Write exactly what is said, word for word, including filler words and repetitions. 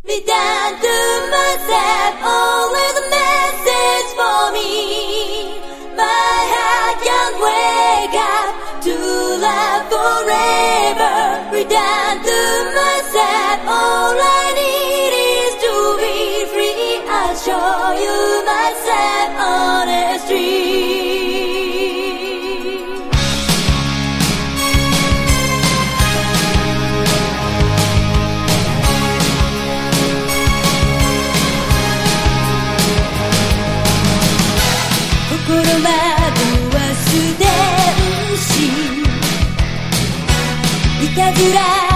Be down to myself, always a message for me. My heart can't wake up to love forever. Be down to myself, all I need is to be free. I'll show you myself honestly.心惑わす天使いたずら